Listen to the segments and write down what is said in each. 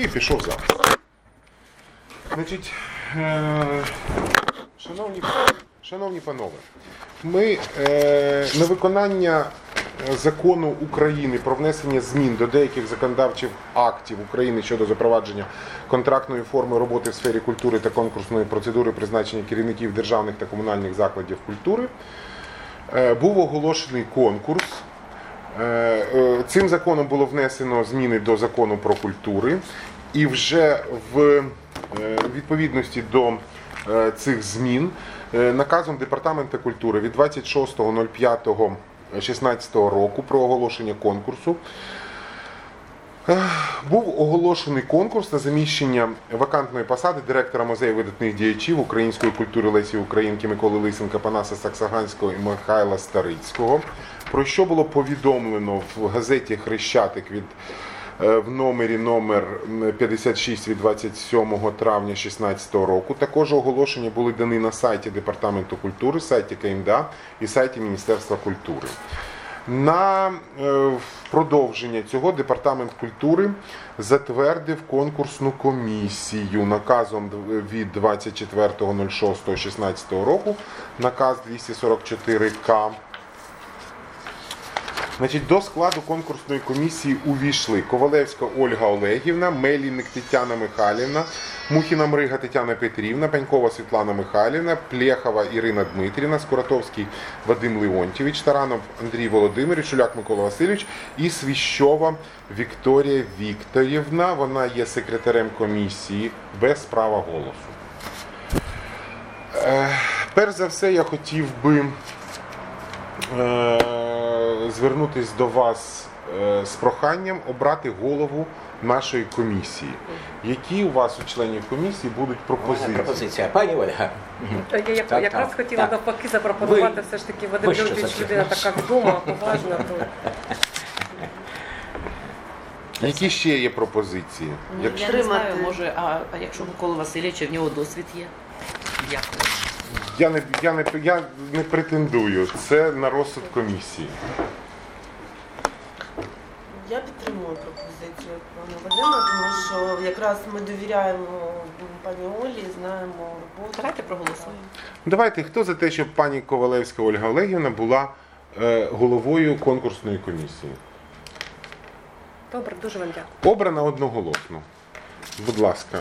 і пішов запис. Значить, шановні панове, ми на виконання Закону України про внесення змін до деяких законодавчих актів України щодо запровадження контрактної форми роботи в сфері культури та конкурсної процедури призначення керівників державних та комунальних закладів культури був оголошений конкурс. Цим законом було внесено зміни до Закону про культуру, і вже в відповідності до цих змін наказом Департаменту культури від 26.05.16 року про оголошення конкурсу був оголошений конкурс на заміщення вакантної посади директора музею видатних діячів української культури Лесі Українки Миколи Лисенка, Панаса Саксаганського і Михайла Старицького, про що було повідомлено в газеті «Хрещатик» в номері номер 56 від 27 травня 2016 року. Також оголошення були дані на сайті Департаменту культури, сайті КМДА і сайті Міністерства культури. На продовження цього Департамент культури затвердив конкурсну комісію наказом від 24.06.16 року, наказ 244К. Значить, до складу конкурсної комісії увійшли Ковалевська Ольга Олегівна, Мельник Тетяна Михайлівна, Мухіна Мрига Тетяна Петрівна, Панькова Світлана Михайлівна, Плєхова Ірина Дмитрівна, Скуратовський Вадим Леонтьєвич, Таранов Андрій Володимирович, Шуляк Микола Васильович і Свіщова Вікторія Вікторівна. Вона є секретарем комісії без права голосу. Перш за все, я хотів би звернутися до вас з проханням обрати голову нашої комісії. Які у вас, у членів комісії, будуть пропозиції? Пропозиція. Пані Ольга. Я якраз хотіла навпаки запропонувати, все ж таки, Вадим Леонтьєвич людина така відома, поважна. Які ще є пропозиції? Я не знаю, може, а якщо Микола Васильович, в нього досвід є? Дякую. Я не претендую. Це на розсуд комісії. Я підтримую пропозицію пана Вадима, тому що якраз ми довіряємо пані Олі, знаємо роботу. Давайте проголосуємо. Давайте, хто за те, щоб пані Ковалевська Ольга Олегівна була головою конкурсної комісії? Добре, дуже вам дякую. Обрана одноголосно. Будь ласка.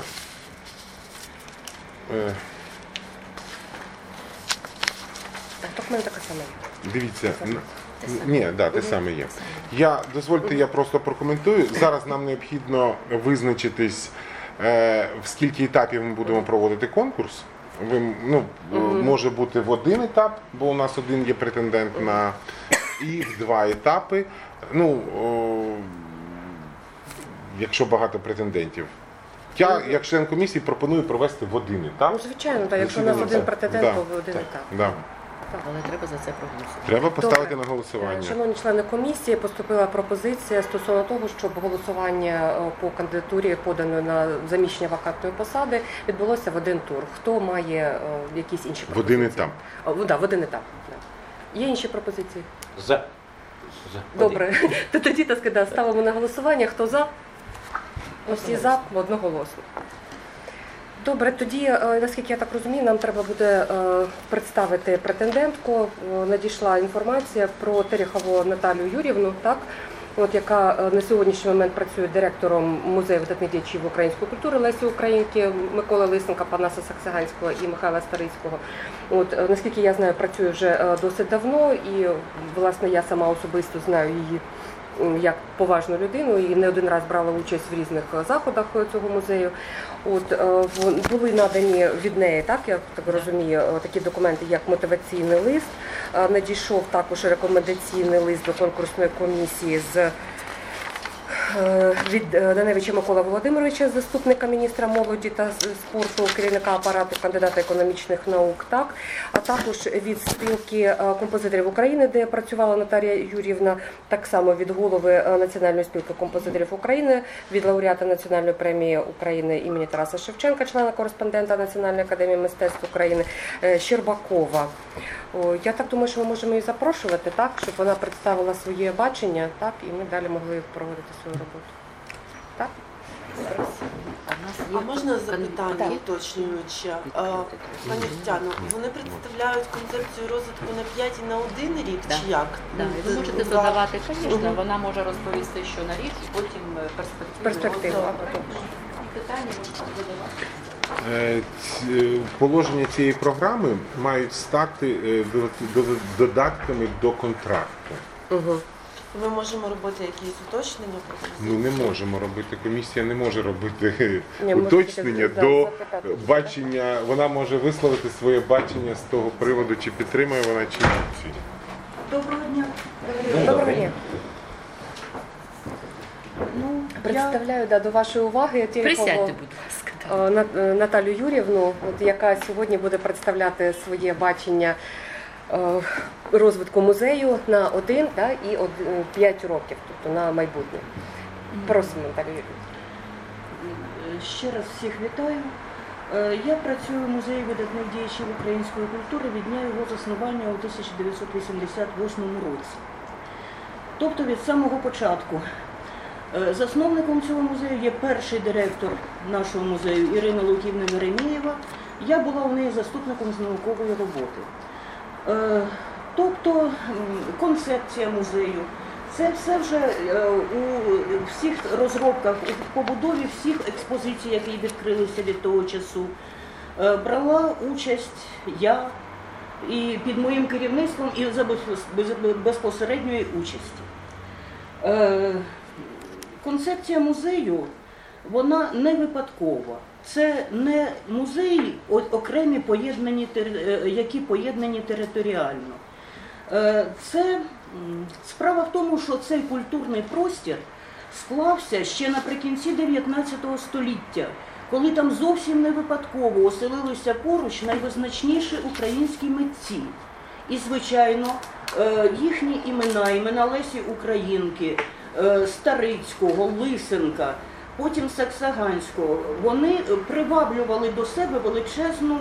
Так, в мене така сама є. Дивіться, те саме є. Дозвольте, я просто прокоментую. Зараз нам необхідно визначитись, в скільки етапів ми будемо проводити конкурс. Може бути в один етап, бо у нас один є претендент і в два етапи. Якщо багато претендентів. Я, як член комісії, пропоную провести в один етап. Звичайно, так, якщо у нас один претендент, то в один етап. Да. Але треба за це проголосувати. Треба поставити на голосування. Шановні члени комісії, поступила пропозиція стосовно того, щоб голосування по кандидатурі, поданої на заміщення вакантної посади, відбулося в один тур. Хто має якісь інші пропозиції? В один етап. В один етап. Є інші пропозиції? За. Добре. Тоді, ставимо на голосування. Хто за? Всі за, одноголосно. Добре, тоді, наскільки я так розумію, нам треба буде представити претендентку. Надійшла інформація про Терехову Наталію Юріївну, так? Яка на сьогоднішній момент працює директором музею видатних діячів української культури Лесі Українки Миколи Лисенка, Панаса Саксаганського і Михайла Старицького. Наскільки я знаю, працює вже досить давно, і, власне, я сама особисто знаю її як поважну людину і не один раз брала участь в різних заходах цього музею. Були надані від неї, так, я так розумію, такі документи, як мотиваційний лист. Надійшов також рекомендаційний лист до конкурсної комісії від Даневича Миколи Володимировича, заступника міністра молоді та спорту, керівника апарату, кандидата економічних наук, так, а також від спілки композиторів України, де працювала Наталія Юріївна, так само від голови Національної спілки композиторів України, від лауреата Національної премії України імені Тараса Шевченка, члена-кореспондента Національної академії мистецтв України Щербакова. Я так думаю, що ми можемо її запрошувати, так, щоб вона представила своє бачення, так, і ми далі могли проводити свою роботу. Так? А в нас є А можна запитання Так. уточнююче? Пані Тетяно, вони представляють концепцію розвитку на 5 і на 1 рік, Да. чи як? Да, і ви можете Два- задавати, звісно, Мгм. вона може розповісти, що на рік, і потім перспективу. Перспективу. Питання можна задавати. Положення цієї програми мають стати додатками до контракту. Угу. Ми можемо робити якісь уточнення Ми пропозиції? не можемо робити, комісія не може робити Ні, ми уточнення тільки, до запитати. бачення, вона може висловити своє бачення з того приводу, чи підтримує вона, чи ні. Доброго дня. Доброго дня. Ну, Представляю до вашої уваги Присядьте, Терехову будь ласка. так. Наталю Юрівну, яка сьогодні буде представляти своє бачення розвитку музею на 1 і 5 років, тобто на майбутнє. Просимо, Наталю Юрівну. Ще раз всіх вітаю. Я працюю в музеї видатних діячів української культури від дня його заснування у 1988 році. Тобто від самого початку. Засновником цього музею є перший директор нашого музею Ірина Луківна Веремієва. Я була у неї заступником з наукової роботи. Тобто концепція музею, це все вже у всіх розробках, у побудові всіх експозицій, які відкрилися від того часу, брала участь я і під моїм керівництвом і за безпосередньої участі. Концепція музею, вона не випадкова. Це не музеї окремі поєднані, які поєднані територіально. Це справа в тому, що цей культурний простір склався ще наприкінці 19 століття, коли там зовсім не випадково оселилися поруч найвизначніші українські митці. І, звичайно, їхні імена Лесі Українки, Старицького, Лисенка, потім Саксаганського, вони приваблювали до себе величезну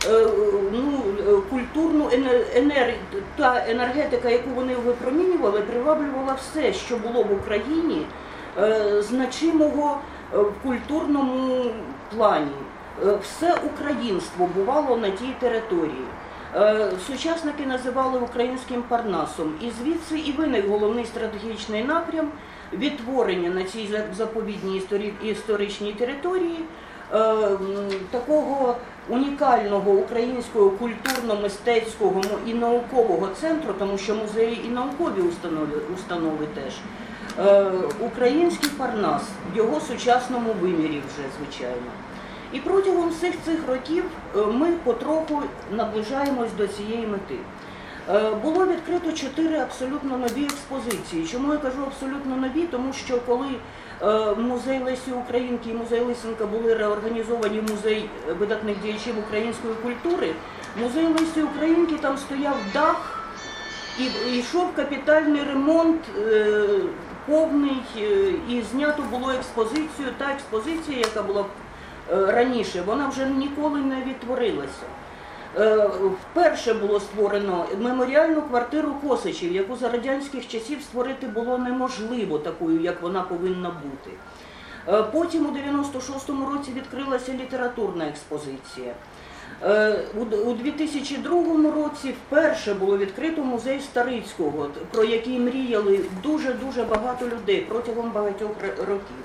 культурну та енергетика, яку вони випромінювали, приваблювала все, що було в Україні значимого в культурному плані. Все українство бувало на тій території. Сучасники називали українським Парнасом. І звідси і виник головний стратегічний напрям відтворення на цій заповідній історичній території такого унікального українського культурно-мистецького і наукового центру, тому що музеї і наукові установи теж. Український Парнас в його сучасному вимірі вже, звичайно. І протягом всіх цих років ми потроху наближаємось до цієї мети. Було відкрито 4 абсолютно нові експозиції. Чому я кажу абсолютно нові? Тому що коли музей Лесі Українки і музей Лисенка були реорганізовані в музей видатних діячів української культури, музей Лесі Українки там стояв дах і йшов капітальний ремонт повний, і знято було експозицію. Та експозиція, яка була раніше, вона вже ніколи не відтворилася. Вперше було створено меморіальну квартиру Косачів, яку за радянських часів створити було неможливо такою, як вона повинна бути. Потім у 96-му році відкрилася літературна експозиція. У 2002 році вперше було відкрито музей Старицького, про який мріяли дуже-дуже багато людей протягом багатьох років.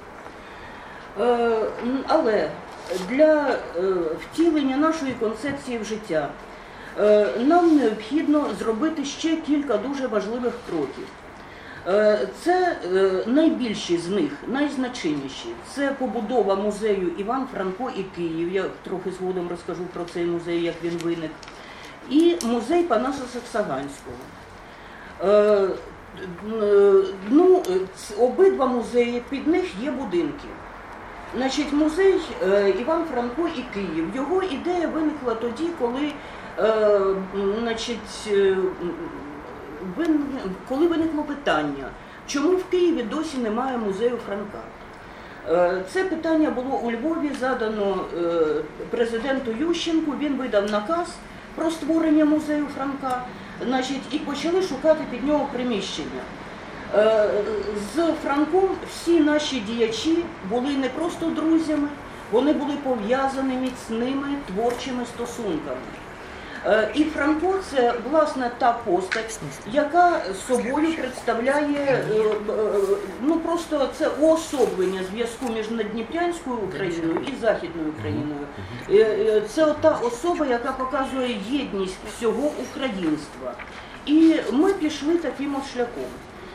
Але для втілення нашої концепції в життя нам необхідно зробити ще кілька дуже важливих кроків. Це найбільші з них, найзначиміші. Це побудова музею Іван Франко і Київ, я трохи згодом розкажу про цей музей, як він виник, і музей Панаса Саксаганського. Обидва музеї, під них є будинки. Значить, музей Іван Франко і Київ. Його ідея виникла тоді, коли виникло питання, чому в Києві досі немає музею Франка. Це питання було у Львові задано президенту Ющенку, він видав наказ про створення музею Франка, і почали шукати під нього приміщення. З Франком всі наші діячі були не просто друзями, вони були пов'язані міцними творчими стосунками. І Франко – це, власне, та постать, яка собою представляє, ну просто це уособлення зв'язку між Наддніпрянською Україною і Західною Україною. Це та особа, яка показує єдність всього українства. І ми пішли таким от шляхом.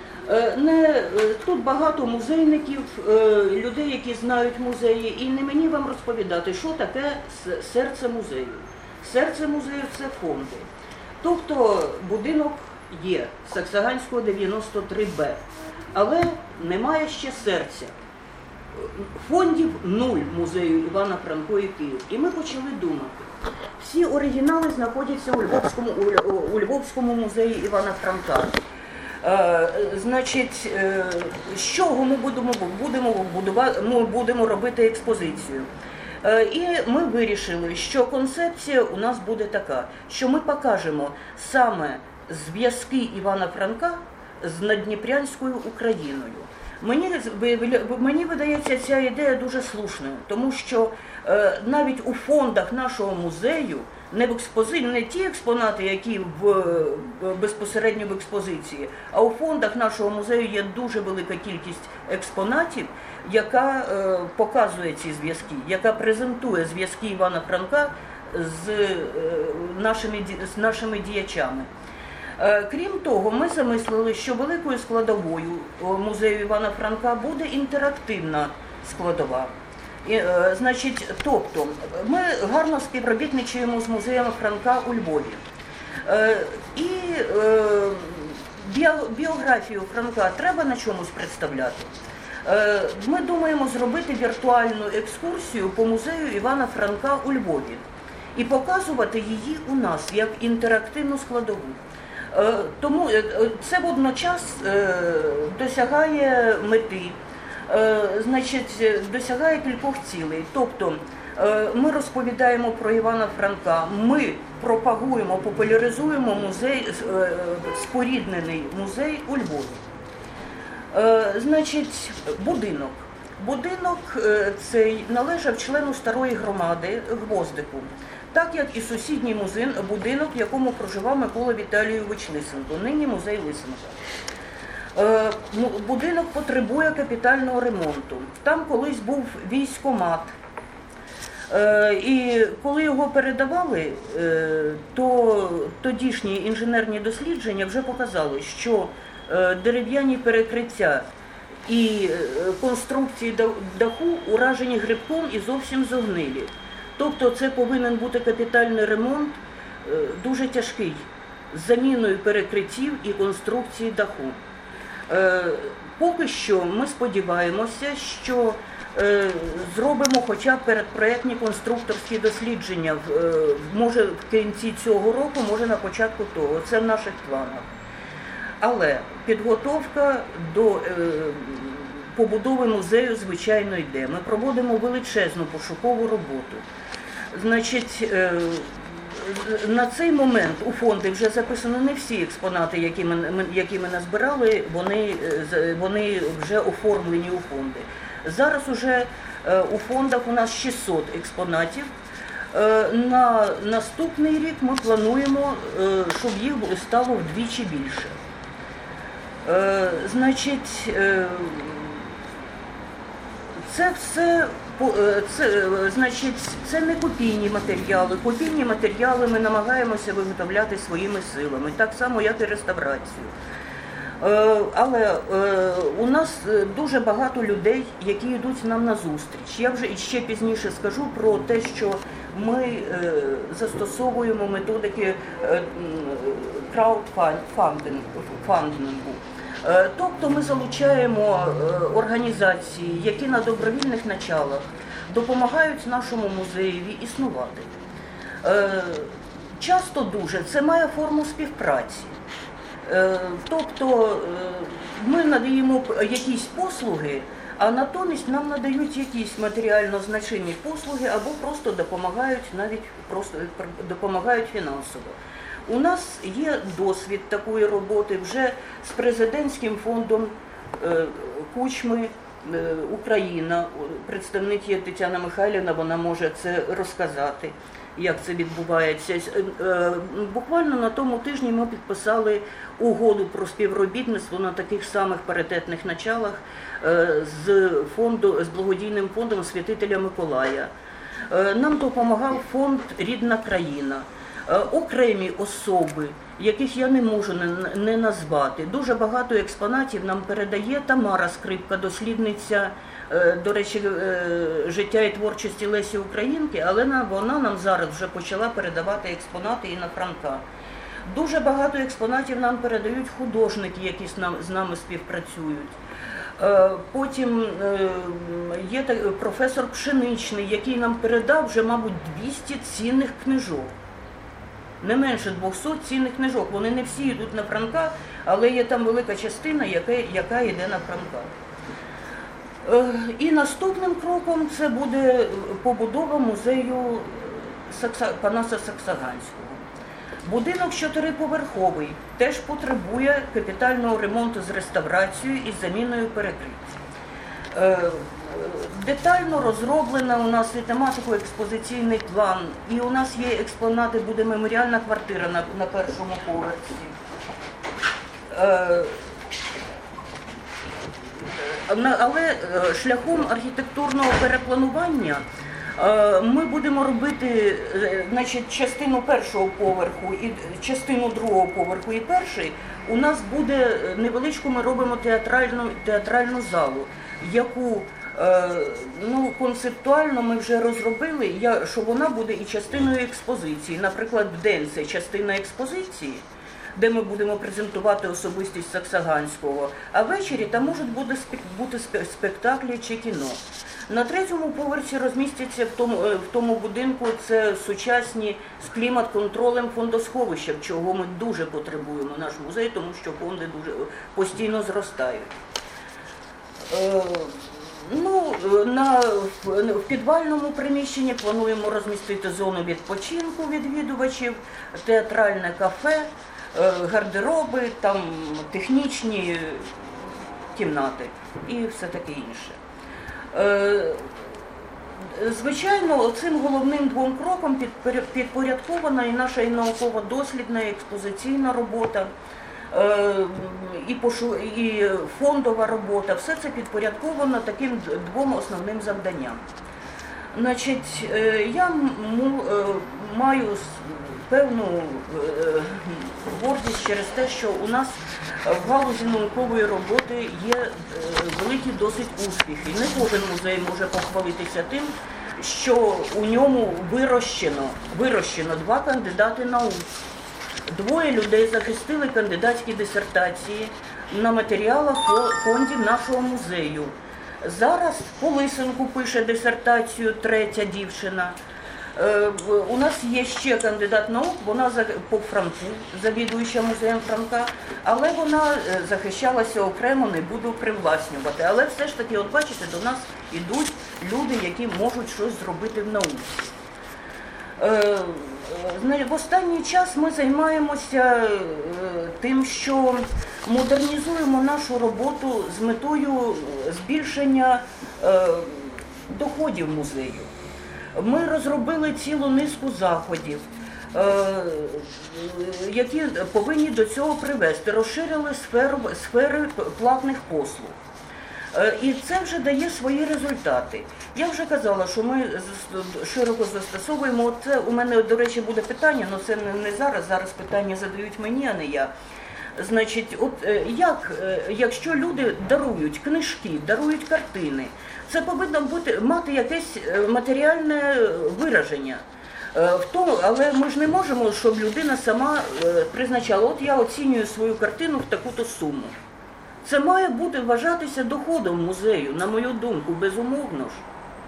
Тут багато музейників, людей, які знають музеї, і не мені вам розповідати, що таке серце музею. Серце музею – це фонди. Тобто будинок є, Саксаганського 93Б, але немає ще серця. Фондів нуль музею Івана Франко і Київ. І ми почали думати. Всі оригінали знаходяться у Львовському музеї Івана Франка. Значить, з чого ми будемо робити експозицію? І ми вирішили, що концепція у нас буде така, що ми покажемо саме зв'язки Івана Франка з Наддніпрянською Україною. Мені видається ця ідея дуже слушною, тому що навіть у фондах нашого музею не ті експонати, які безпосередньо в експозиції, а у фондах нашого музею є дуже велика кількість експонатів, яка показує ці зв'язки, яка презентує зв'язки Івана Франка з нашими діячами. Крім того, ми замислили, що великою складовою музею Івана Франка буде інтерактивна складова. Тобто, ми гарно співробітничаємо з музеєм Франка у Львові. І біографію Франка треба на чомусь представляти. Ми думаємо зробити віртуальну екскурсію по музею Івана Франка у Львові і показувати її у нас як інтерактивну складову. Тому це водночас досягає мети, досягає кількох цілей. Тобто ми розповідаємо про Івана Франка, ми пропагуємо, популяризуємо музей, споріднений музей у Львові. Будинок. Будинок цей належав члену старої громади Гвоздику, так як і сусідній будинок, в якому проживав Микола Віталійович Лисенко, нині музей Лисенка. Будинок потребує капітального ремонту. Там колись був військкомат. І коли його передавали, то тодішні інженерні дослідження вже показали, що дерев'яні перекриття і конструкції даху уражені грибком і зовсім зогнилі. Тобто це повинен бути капітальний ремонт, дуже тяжкий, з заміною перекриттів і конструкції даху. Поки що ми сподіваємося, що зробимо хоча б передпроектні конструкторські дослідження, може в кінці цього року, може на початку того. Це в наших планах. Але підготовка до побудови музею, звичайно, йде. Ми проводимо величезну пошукову роботу. На цей момент у фонди вже записано не всі експонати, які ми назбирали, вони вже оформлені у фонди. Зараз уже у фондах у нас 600 експонатів. На наступний рік ми плануємо, щоб їх стало вдвічі більше. Це все, це не копійні матеріали. Копійні матеріали ми намагаємося виготовляти своїми силами, так само, як і реставрацію. Але у нас дуже багато людей, які йдуть нам на зустріч. Я вже ще пізніше скажу про те, що ми застосовуємо методики краудфандингу. Тобто ми залучаємо організації, які на добровільних началах допомагають нашому музеєві існувати. Часто дуже це має форму співпраці. Тобто ми надаємо якісь послуги, а натомість нам надають якісь матеріально значимі послуги або просто допомагають фінансово. У нас є досвід такої роботи вже з президентським фондом Кучми Україна. Представник є Тетяна Михайлівна, вона може це розказати, як це відбувається. Буквально на тому тижні ми підписали угоду про співробітництво на таких самих паритетних началах з благодійним фондом Святителя Миколая. Нам допомагав фонд «Рідна країна». Окремі особи, яких я не можу не назвати. Дуже багато експонатів нам передає Тамара Скрипка, дослідниця, до речі, життя і творчості Лесі Українки, але вона нам зараз вже почала передавати експонати і на Франка. Дуже багато експонатів нам передають художники, які з нами співпрацюють. Потім є професор Пшеничний, який нам передав вже, мабуть, 200 цінних книжок. Не менше 200 цінних книжок. Вони не всі йдуть на Франка, але є там велика частина, яка йде на Франка. І наступним кроком це буде побудова музею Панаса Саксаганського. Будинок 4-поверховий, теж потребує капітального ремонту з реставрацією і заміною перекриття. Детально розроблена у нас і тематико-експозиційний план, і у нас є експонати, буде меморіальна квартира на першому поверсі. Але шляхом архітектурного перепланування ми будемо робити, значить, частину першого поверху і частину другого поверху і перший. У нас буде невеличку, ми робимо театральну залу, яку концептуально ми вже розробили, що вона буде і частиною експозиції. Наприклад, вдень це частина експозиції, де ми будемо презентувати особистість Саксаганського, а ввечері там можуть бути спектаклі чи кіно. На третьому поверсі розмістяться в тому будинку це сучасні з клімат-контролем фондосховища, чого ми дуже потребуємо наш музей, тому що фонди дуже постійно зростають. В підвальному приміщенні плануємо розмістити зону відпочинку відвідувачів, театральне кафе, гардероби, там технічні кімнати і все таке інше. Звичайно, цим головним двом кроком підпорядкована і наша і науково-дослідна, і експозиційна робота, і фондова робота. Все це підпорядковано таким двом основним завданням. Значить, я маю певну гордість через те, що у нас в галузі наукової роботи є великі досить успіхи. Не кожен музей може похвалитися тим, що у ньому вирощено 2 кандидати наук. 2 людей захистили кандидатські дисертації на матеріалах фондів нашого музею. Зараз по Лисенку пише дисертацію 3-я дівчина. У нас є ще кандидат наук, вона по Франку, завідуюча музеєм Франка, але вона захищалася окремо, не буду привласнювати. Але все ж таки, от бачите, до нас йдуть люди, які можуть щось зробити в науці. В останній час ми займаємося тим, що модернізуємо нашу роботу з метою збільшення доходів музею. Ми розробили цілу низку заходів, які повинні до цього привести, розширили сфери платних послуг. І це вже дає свої результати. Я вже казала, що ми широко застосовуємо. Це у мене, до речі, буде питання, але це не зараз. Зараз питання задають мені, а не я. Значить, якщо люди дарують книжки, дарують картини, це повинно мати якесь матеріальне вираження. Але ми ж не можемо, щоб людина сама призначала, от я оцінюю свою картину в таку-то суму. Це має бути вважатися доходом музею, на мою думку, безумовно ж.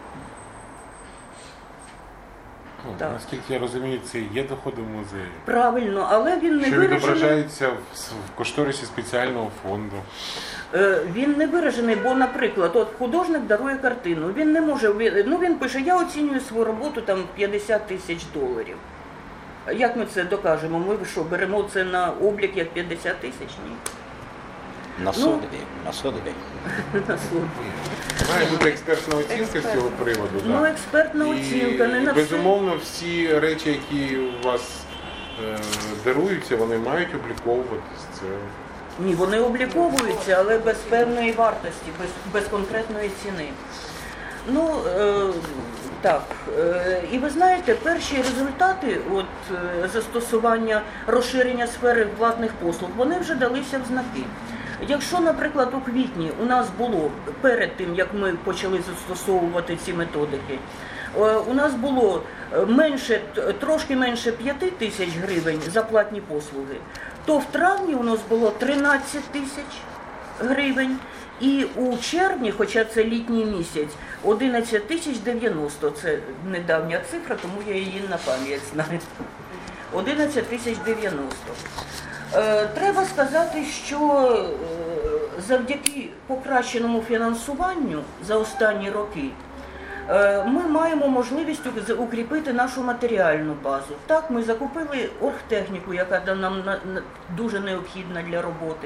Наскільки я розумію, це є доходом музею. Правильно, але він не виражений. Що відображається в кошторисі спеціального фонду. Він не виражений, бо, наприклад, от художник дарує картину, він не може, він пише, я оцінюю свою роботу там $50 000. Як ми це докажемо? Ми що, беремо це на облік як 50 тисяч? Ні. На суд, на суд. На суд. Має бути експертна оцінка з цього приводу. Ну, да. експертна оцінка, не І, на все. безумовно, всі речі, які у вас даруються, вони мають обліковуватись. Це Ні, вони обліковуються, але без певної вартості, без конкретної ціни. Ну, так. І ви знаєте, перші результати застосування розширення сфери платних послуг, вони вже далися в знаки. Якщо, наприклад, у квітні у нас було, перед тим, як ми почали застосовувати ці методики, у нас було трошки менше 5 тисяч гривень за платні послуги, то в травні у нас було 13 тисяч гривень, і у червні, хоча це літній місяць, 11 тисяч 90. Це недавня цифра, тому я її на пам'ять знаю. 11 тисяч 90. Треба сказати, що завдяки покращеному фінансуванню за останні роки ми маємо можливість укріпити нашу матеріальну базу. Так, ми закупили оргтехніку, яка нам дуже необхідна для роботи.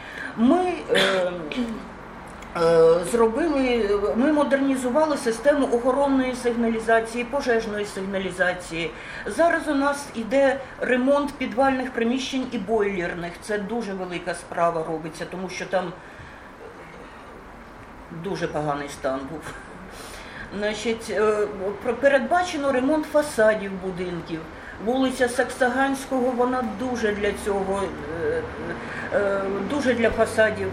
Ми модернізували систему охоронної сигналізації, пожежної сигналізації. Зараз у нас іде ремонт підвальних приміщень і бойлерних. Це дуже велика справа робиться, тому що там дуже поганий стан був. Значить, передбачено ремонт фасадів будинків. Вулиця Саксаганського, вона дуже для цього, дуже для фасадів,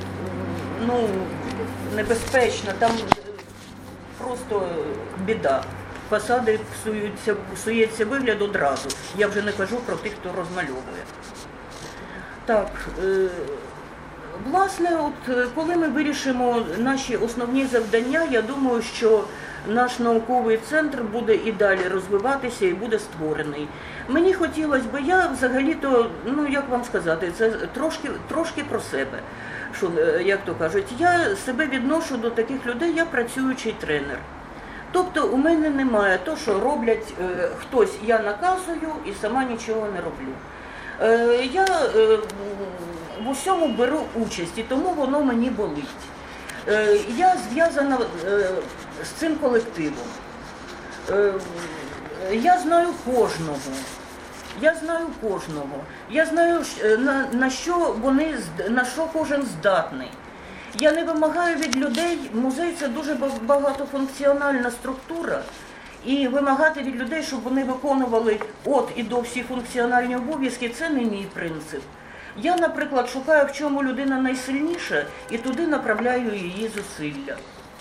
небезпечна, там просто біда. Фасади псується вигляд одразу. Я вже не кажу про тих, хто розмальовує. Так, власне, коли ми вирішимо наші основні завдання, я думаю, що наш науковий центр буде і далі розвиватися і буде створений. Мені хотілося б, я взагалі-то, як вам сказати, це трошки про себе. Що, як то кажуть, я себе відношу до таких людей, я працюючий тренер. Тобто у мене немає того, що роблять хтось, я наказую і сама нічого не роблю. Я в усьому беру участь, і тому воно мені болить. Я зв'язана з цим колективом. Я знаю кожного. Я знаю, на що кожен здатний. Я не вимагаю від людей, музей – це дуже багатофункціональна структура, і вимагати від людей, щоб вони виконували от і до всі функціональні обов'язки – це не мій принцип. Я, наприклад, шукаю, в чому людина найсильніша, і туди направляю її зусилля.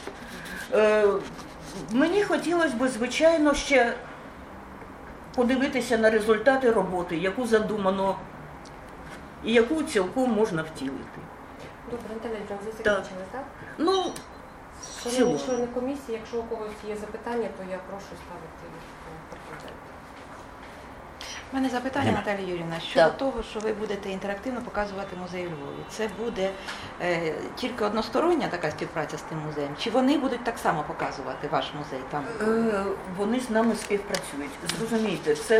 Мені хотілося б, звичайно, ще подивитися на результати роботи, яку задумано і яку цілком можна втілити. Добре, Наталя Юріївна, ви закінчили, так? Цілому. Шановні члени комісії, якщо у когось є запитання, то я прошу ставити їх на президент. У мене запитання, Наталія Юріївна, щодо Так. того, що ви будете інтерактивно показувати музей у Львові. Це буде тільки одностороння така співпраця з тим музеєм? Чи вони будуть так само показувати ваш музей там? Вони з нами співпрацюють. Зрозумійте, це,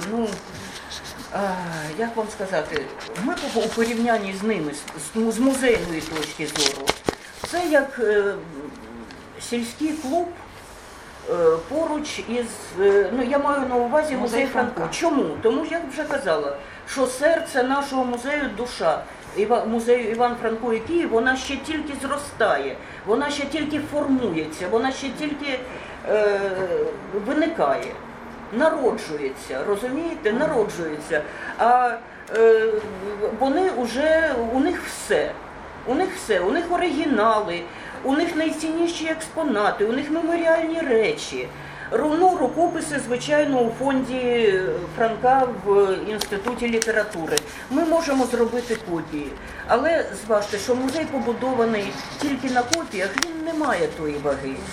як вам сказати, ми у порівнянні з ними, з музейної точки зору, це як сільський клуб поруч із, я маю на увазі музей Франка. Чому? Тому, як вже казала, що серце нашого музею, душа музею Іван Франко і Київ, вона ще тільки зростає, вона ще тільки формується, вона ще тільки виникає, народжується, розумієте, народжується. А вони вже, у них все, у них оригінали, у них найцінніші експонати, у них меморіальні речі. Рукописи, звичайно, у фонді Франка в Інституті літератури. Ми можемо зробити копії. Але зважте, що музей побудований тільки на копіях, він не має тої ваги.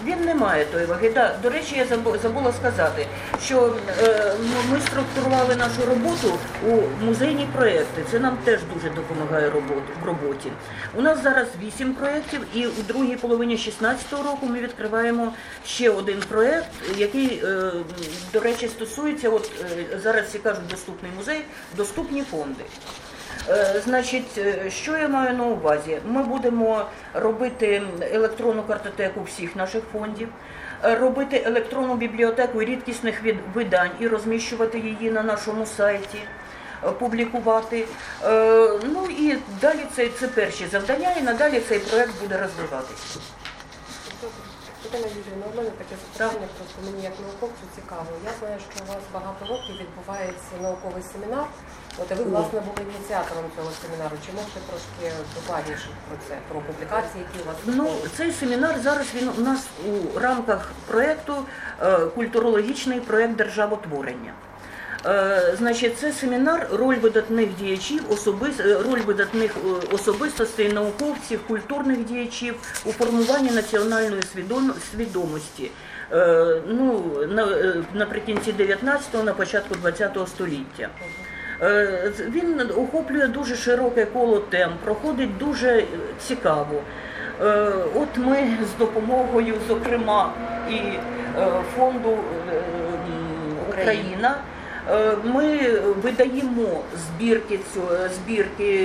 він не має тої ваги. Да, до речі, я забула сказати, що ми структурували нашу роботу у музейні проєкти. Це нам теж дуже допомагає в роботі. У нас зараз 8 проєктів, і у другій половині 2016 року ми відкриваємо ще один проєкт, який, до речі, стосується, от зараз всі кажуть, доступний музей, доступні фонди. Значить, що я маю на увазі? Ми будемо робити електронну картотеку всіх наших фондів, робити електронну бібліотеку рідкісних видань і розміщувати її на нашому сайті, публікувати. Ну і далі це перші завдання, і надалі цей проєкт буде розвиватися. Тетяна Юріївна, у мене таке запитання, просто мені як науковцю цікаво. Я знаю, що у вас багато років відбувається науковий семінар. От і ви, власне, були ініціатором цього семінару. Чи можете трошки докладніше про це, про публікації, які у вас? Ну, цей семінар зараз він у нас у рамках проєкту «Культурологічний проєкт державотворення». Значить, це семінар «Роль видатних діячів, роль видатних особистостей, науковців, культурних діячів у формуванні національної свідомості ну, наприкінці 19-го, на початку 20-го століття». Він охоплює дуже широке коло тем, проходить дуже цікаво. От ми з допомогою, зокрема, і фонду «Україна», ми видаємо збірки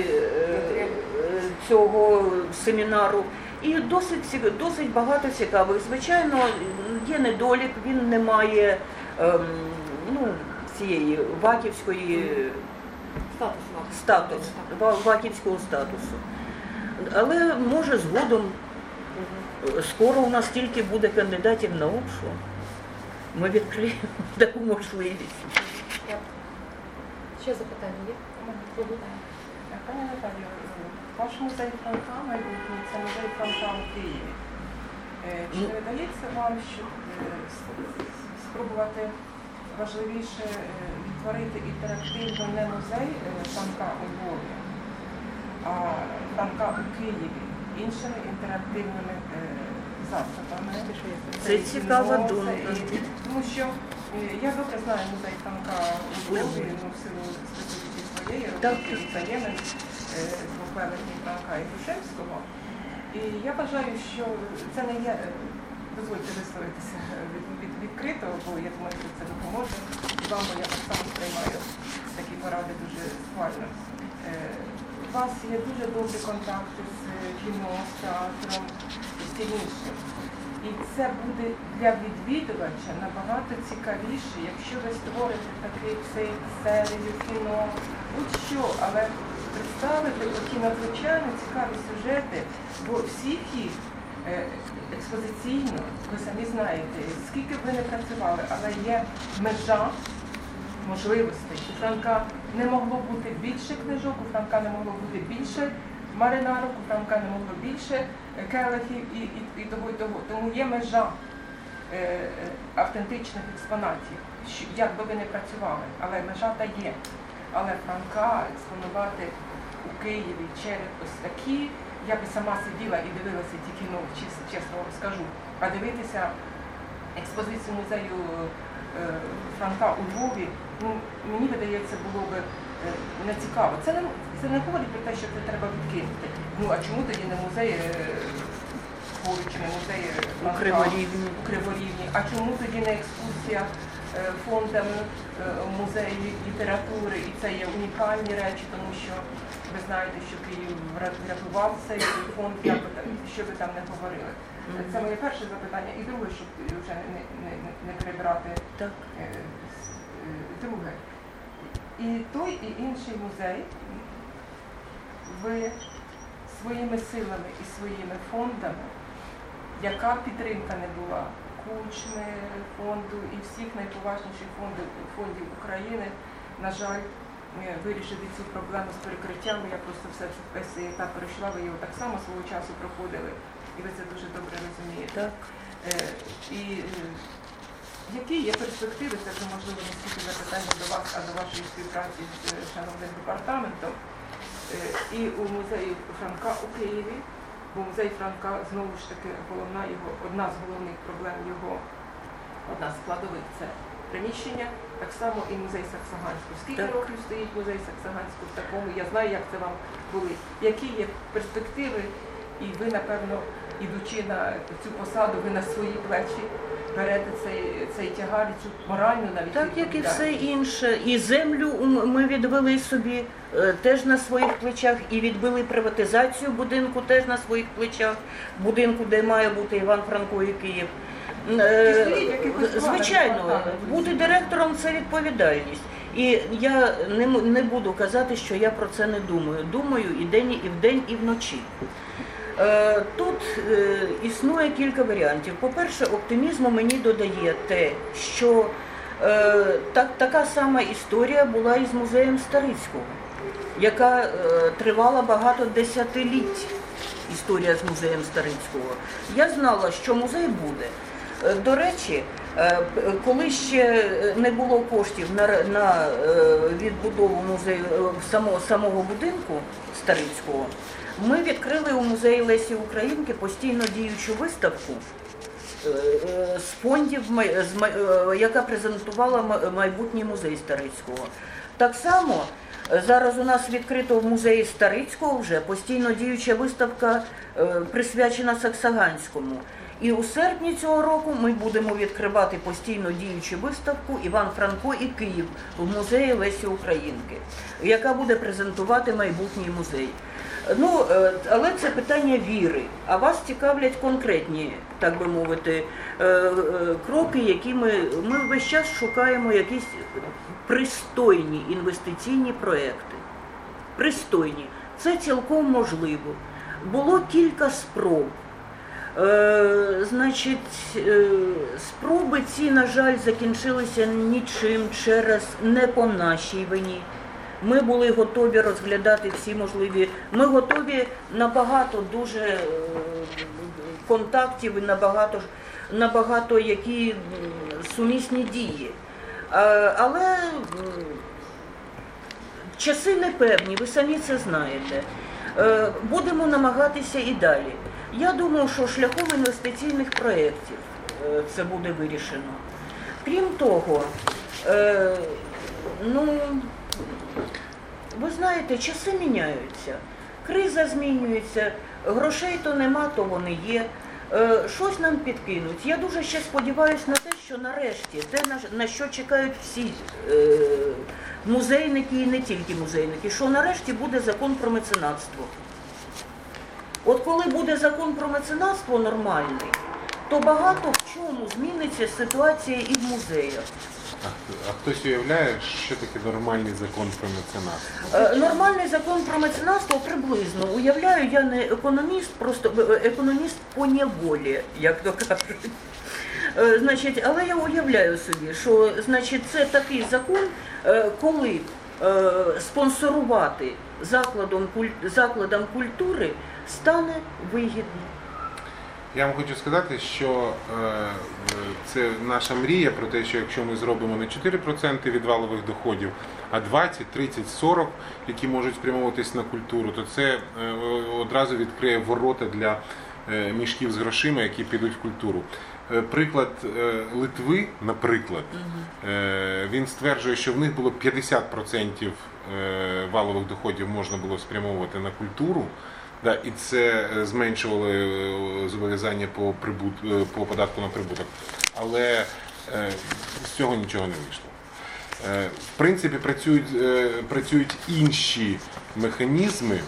цього семінару, і досить багато цікавих. Звичайно, є недолік, він не має цієї ваківського статусу. Але може згодом, скоро у нас тільки буде кандидатів наук, що ми відкриємо таку можливість. Ще запитання є? Пані Наталію, ваш музей Франка майбутній – це музей Франка у Києві. Чи не видається вам, що спробувати важливіше відтворити інтерактивно не музей Франка у Львові, а Франка у Києві іншими інтерактивними засобами? Це цікава думка. Тому що я добре знаю музей Франка у Львові, в силу специфіки своєї роботи і взаємин двох великих Франка і Грушевського. І я вважаю, що це не є, дозвольте висловитися відкрито, бо я думаю, що це допоможе вам, бо я так само сприймаю такі поради дуже схвально. У вас є дуже добрі контакти з кіно, з театром і всім іншим. І це буде для відвідувача набагато цікавіше, якщо ви створите такий цирк, серію, кіно, будь-що, але представити такі надзвичайно цікаві сюжети, бо всіх їх експозиційно, ви самі знаєте, скільки б ви не працювали, але є межа можливостей. У Франка не могло бути більше книжок, у Франка не могло бути більше маринарок, у Франка не могло більше келихів і того, і того. Тому є межа автентичних експонатів, як би ви не працювали, але межа та є. Але Франка експонувати у Києві через ось такі, я би сама сиділа і дивилася ті кіно, чесно вам скажу, а дивитися експозицію музею Франка у Львові, ну, мені видається, було б нецікаво. Це не говорить про те, що це треба відкинути. Ну, а чому тоді не музей поруч, не музей Франка у Криворівні? А чому тоді не екскурсія фондами музею літератури? І це є унікальні речі, тому що ви знаєте, що Київ врятував цей фонд, що ви там не говорили. Це моє перше запитання. І друге, щоб вже не перебирати. Так. Друге. І той, і інший музей, ви своїми силами і своїми фондами, яка підтримка не була, Кучми фонду і всіх найповажніших фондів України, на жаль, вирішити цю проблему з перекриттям. Я просто весь цей етап перейшла, ви його так само свого часу проходили, і ви це дуже добре розумієте. Так. І які є перспективи, це вже можливо не стільки запитання до вас, а до вашої співпраці з шановним департаментом, і у музеї Франка у Києві, Бо музей Франка знову ж таки одна з головних проблем його, одна з складових це приміщення, так само і музей Саксаганського. Скільки Так. років стоїть музей Саксаганського в такому? Я знаю, як це вам були. Які є перспективи, і ви, напевно, ідучи на цю посаду, ви на свої плечі берете цей тягар, цю моральну навіть Так, як і все відповідальність. інше. І землю ми відвели собі теж на своїх плечах, і відбили приватизацію будинку теж на своїх плечах, будинку, де має бути Іван Франко і Київ. Звичайно, бути директором – це відповідальність. І я не буду казати, що я про це не думаю. Думаю і вдень, і вночі. Тут існує кілька варіантів. По-перше, оптимізму мені додає те, що така сама історія була і з музеєм Старицького, яка тривала багато десятиліть, історія з музеєм Старицького. Я знала, що музей буде. До речі, коли ще не було коштів на відбудову музею самого будинку Старицького, ми відкрили у музеї Лесі Українки постійно діючу виставку з фондів, яка презентувала майбутній музей Старицького. Так само зараз у нас відкрито в музеї Старицького вже постійно діюча виставка, присвячена Саксаганському. І у серпні цього року ми будемо відкривати постійно діючу виставку «Іван Франко і Київ» в музеї Лесі Українки, яка буде презентувати майбутній музей. Ну, але це питання віри, а вас цікавлять конкретні, так би мовити, кроки, які ми весь час шукаємо якісь пристойні інвестиційні проекти. Пристойні. Це цілком можливо. Було кілька спроб. Значить, спроби ці, на жаль, закінчилися нічим через не по нашій вині. Ми були готові розглядати всі можливі, ми готові на багато дуже контактів і на багато які сумісні дії. Але часи непевні, ви самі це знаєте. Будемо намагатися і далі. Я думаю, що шляхом інвестиційних проєктів це буде вирішено. Крім того, ви знаєте, часи міняються, криза змінюється, грошей то нема, то вони є. Щось нам підкинуть. Я дуже ще сподіваюся на те, що нарешті, те, на що чекають всі музейники і не тільки музейники, що нарешті буде закон про меценатство. От коли буде закон про меценатство нормальний, то багато в чому зміниться ситуація і в музеях. А хтось уявляє, що таке нормальний закон про меценатство? Нормальний закон про меценатство приблизно. Уявляю, я не економіст, просто економіст по неволі, як то кажуть. Значить, але я уявляю собі, що значить, це такий закон, коли спонсорувати закладам культури стане вигідно. Я вам хочу сказати, що це наша мрія про те, що якщо ми зробимо не 4% від валових доходів, а 20, 30, 40, які можуть спрямовуватись на культуру, то це одразу відкриє ворота для мішків з грошима, які підуть в культуру. Приклад Литви, наприклад, він стверджує, що в них було 50% валових доходів можна було спрямовувати на культуру. Да, і це зменшувало зобов'язання по податку на прибуток. Але з цього нічого не вийшло. В принципі, працюють інші механізми,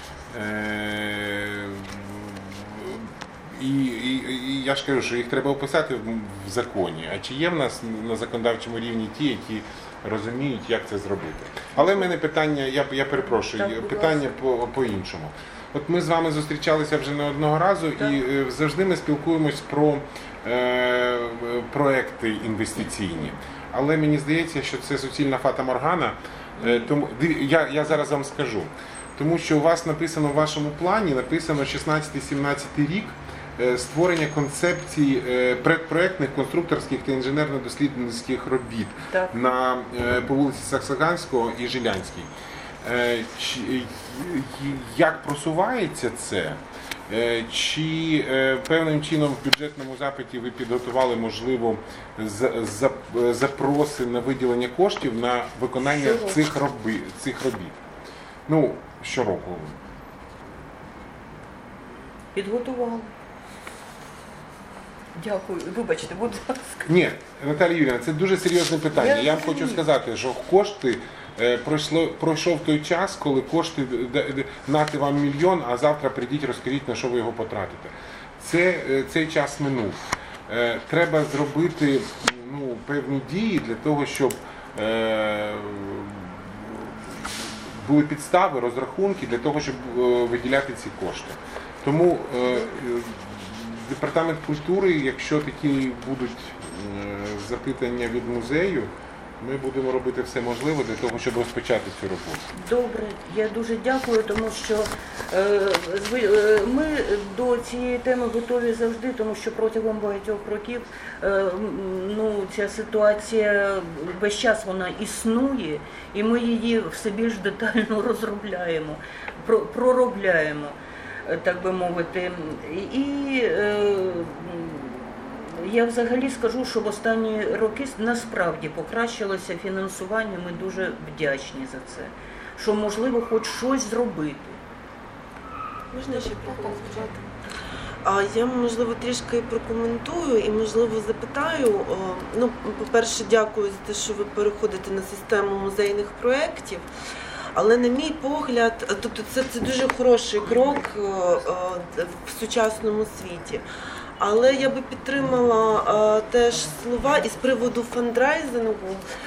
і я ж кажу, що їх треба описати в законі. А чи є в нас на законодавчому рівні ті, які розуміють, як це зробити? Але в мене питання, я перепрошую, питання по-іншому. От ми з вами зустрічалися вже не одного разу, і завжди ми спілкуємось про проекти інвестиційні. Але мені здається, що це суцільна фата-моргана. Тому я зараз вам скажу. Тому що у вас написано в вашому плані, написано 16-17 рік, створення концепцій предпроектних, конструкторських та інженерно-дослідницьких робіт по вулиці Саксаганського і Жилянській. Як просувається це? Чи певним чином в бюджетному запиті ви підготували, можливо, запроси на виділення коштів на виконання цих робіт? Ну, щороку. Підготували. Дякую. Вибачте, будь ласка. Ні, Наталія Юріївна, це дуже серйозне питання. Я вам хочу сказати, що кошти, пройшов той час, коли кошти, нати вам мільйон, а завтра прийдіть, розкажіть, на що ви його потратите. Цей час минув. Треба зробити певні дії для того, щоб були підстави, розрахунки для того, щоб виділяти ці кошти. Тому Департамент культури, якщо такі будуть запитання від музею, ми будемо робити все можливе для того, щоб розпочати цю роботу. Добре, я дуже дякую, тому що ми до цієї теми готові завжди, тому що протягом багатьох років ця ситуація весь час вона існує, і ми її все більш детально розробляємо, проробляємо, так би мовити. І я взагалі скажу, що в останні роки насправді покращилося фінансування, ми дуже вдячні за це, що можливо хоч щось зробити. Можна ще прокоментувати? Я, можливо, трішки прокоментую і, можливо, запитаю. По-перше, дякую за те, що ви переходите на систему музейних проєктів. Але, на мій погляд, тобто це дуже хороший крок в сучасному світі. Але я би підтримала теж слова із приводу фандрайзингу.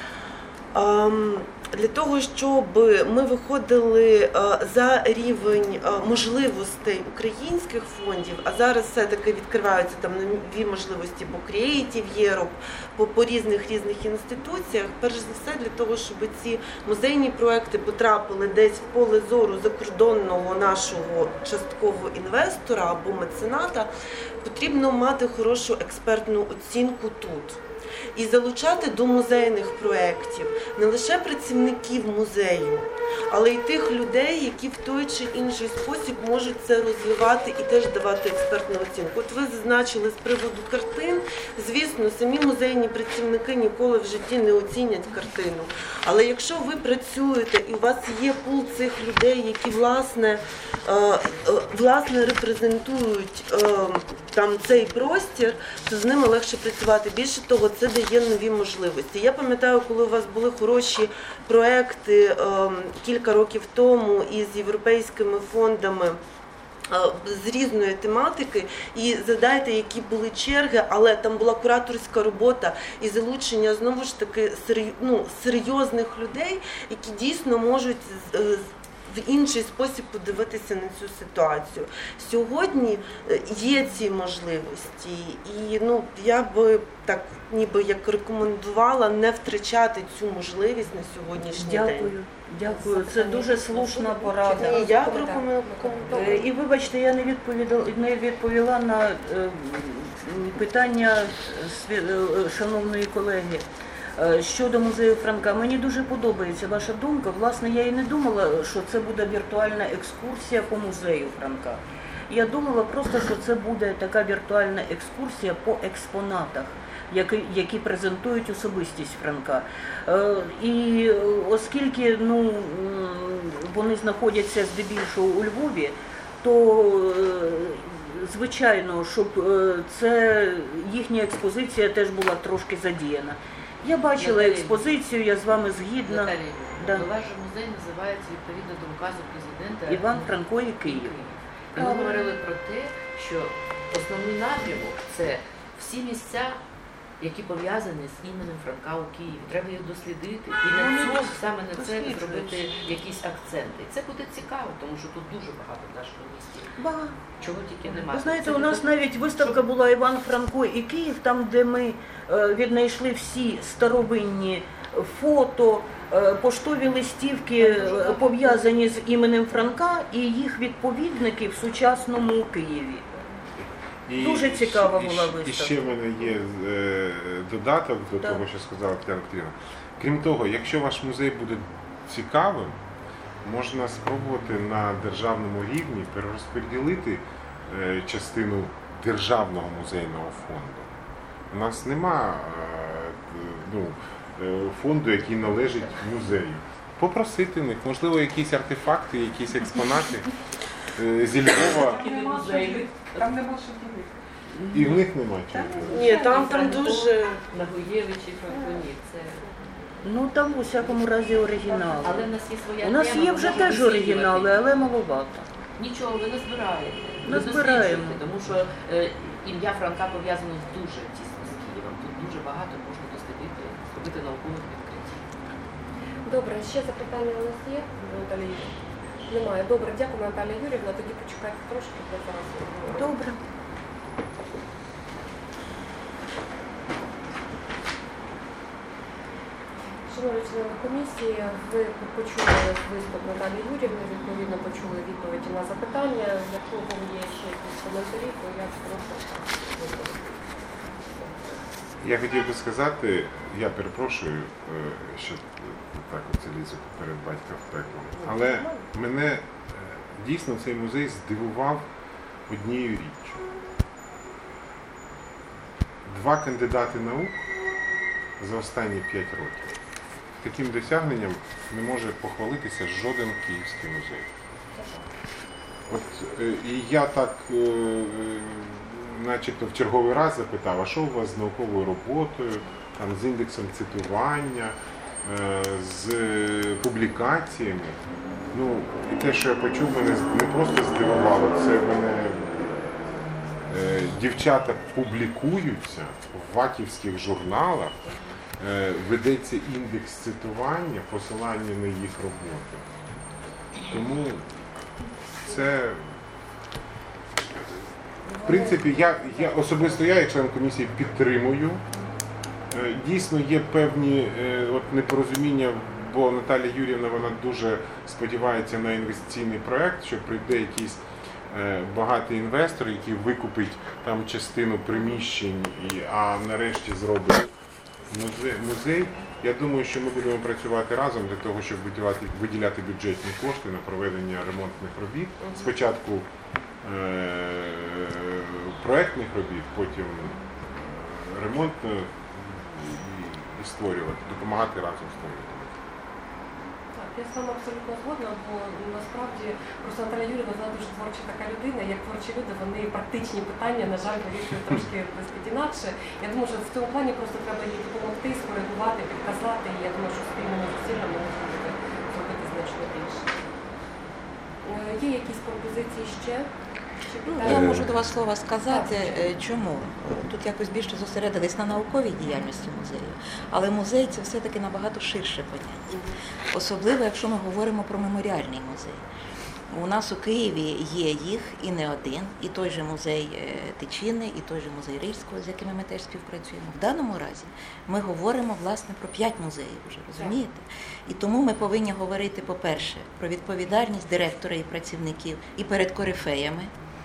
Для того, щоб ми виходили за рівень можливостей українських фондів, а зараз все-таки відкриваються там нові можливості по Creative Europe, по різних інституціях, перш за все для того, щоб ці музейні проекти потрапили десь в поле зору закордонного нашого часткового інвестора або мецената, потрібно мати хорошу експертну оцінку тут. І залучати до музейних проєктів не лише працівників музею, але й тих людей, які в той чи інший спосіб можуть це розвивати і теж давати експертну оцінку. От ви зазначили з приводу картин, звісно, самі музейні працівники ніколи в житті не оцінять картину. Але якщо ви працюєте і у вас є пул цих людей, які власне репрезентують там цей простір, то з ними легше працювати. Більше того, це дає нові можливості. Я пам'ятаю, коли у вас були хороші проекти кілька років тому із європейськими фондами з різної тематики, і згадайте, які були черги, але там була кураторська робота і залучення, знову ж таки, серйозних людей, які дійсно можуть в інший спосіб подивитися на цю ситуацію. Сьогодні є ці можливості, і я би так ніби як рекомендувала не втрачати цю можливість на сьогоднішній день. Дякую, це дуже слушна порада. І я прокоментую. І вибачте, я не відповіла на питання шановної колеги. Щодо музею Франка, мені дуже подобається ваша думка. Власне, я і не думала, що це буде віртуальна екскурсія по музею Франка. Я думала просто, що це буде така віртуальна екскурсія по експонатах, які презентують особистість Франка. І оскільки вони знаходяться здебільшого у Львові, то звичайно, щоб їхня експозиція теж була трошки задіяна. Я бачила експозицію, я з вами згідна. Наталія, Да. ваш же музей називається відповідно до указу президента Іван Франко і Київ. І ми говорили про те, що основний напрямок – це всі місця, які пов'язані з іменем Франка у Києві. Треба їх дослідити і саме на це зробити якісь акценти. І це буде цікаво, тому що тут дуже багато в нашому місті. Чого тільки немає. Ви знаєте, у нас навіть виставка була «Іван Франко і Київ», там, де ми віднайшли всі старовинні фото, поштові листівки, пов'язані з іменем Франка і їх відповідники в сучасному Києві. Дуже цікава була виставка. І ще в мене є додаток до того, що сказала Тетяна Петрівна. Крім того, якщо ваш музей буде цікавим, можна спробувати на державному рівні перерозподілити частину державного музейного фонду. У нас нема фонду, який належить музею. Попросити них, можливо, якісь артефакти, якісь експонати зі Львова. Там нема що ділити. І в них немає чого. Ні, там дуже. Нагоєвичі, Франконі, це... Ну там у всякому разі оригінали. Але в нас є своя У нас тема, є ми вже можемо теж досліджувати. оригінали, але маловато. Нічого, ви не збираєте. Не Ви збираємо. досліджуєте, тому що ім'я Франка пов'язано дуже тісно з Києвом. Тут дуже багато можна дослідити, зробити наукових відкриттів. Добре, ще запитання у нас є, Наталія Юрівна? Немає. Добре, дякую, Наталія Юрівна. Тоді почекайте трошки, бо зараз я говорю. Добре. Шановні члени комісії, ви почули виступ Наталії Юрівни, відповідно почули відповіді на запитання. Якщо у кого є ще якісь коментарі, то я прошу. Я хотів би сказати, я перепрошую, що так оце лізу перед батьком в пекло, але мене дійсно цей музей здивував однією річчю. 2 кандидати наук за останні 5 років. Таким досягненням не може похвалитися жоден київський музей. От, і я так начебто в черговий раз запитав, а що у вас з науковою роботою, там, з індексом цитування, з публікаціями. Ну, і те, що я почув, мене не просто здивувало, це мене дівчата публікуються в ваківських журналах, ведеться індекс цитування, посилання на їх роботи. Тому це, в принципі, я особисто як член комісії підтримую. Дійсно є певні непорозуміння, бо Наталія Юріївна, вона дуже сподівається на інвестиційний проєкт, що прийде якийсь багатий інвестор, який викупить там частину приміщень, а нарешті зробить музей. Я думаю, що ми будемо працювати разом для того, щоб виділяти бюджетні кошти на проведення ремонтних робіт. Спочатку проєктних робіт, потім ремонт і створювати, допомагати разом створювати. Так, я з вами абсолютно згодна, бо насправді просто Наталія Юріївна, вона дуже творча така людина, як творчі люди, вони практичні питання, на жаль, вирішують трошки інакше. Я думаю, що в цьому плані просто треба їй допомогти, скоригувати, підказати, і я думаю, що спільними зусиллями можна буде зробити значно більше. Є якісь пропозиції ще? Я можу до вас слова сказати, чому. Тут якось більше зосередились на науковій діяльності музею, але музей – це все-таки набагато ширше поняття. Особливо, якщо ми говоримо про меморіальний музей. У нас у Києві є їх і не один, і той же музей Тичини, і той же музей Рильського, з якими ми теж співпрацюємо. В даному разі ми говоримо, власне, про 5 музеїв вже, розумієте? І тому ми повинні говорити, по-перше, про відповідальність директора і працівників і перед корифеями,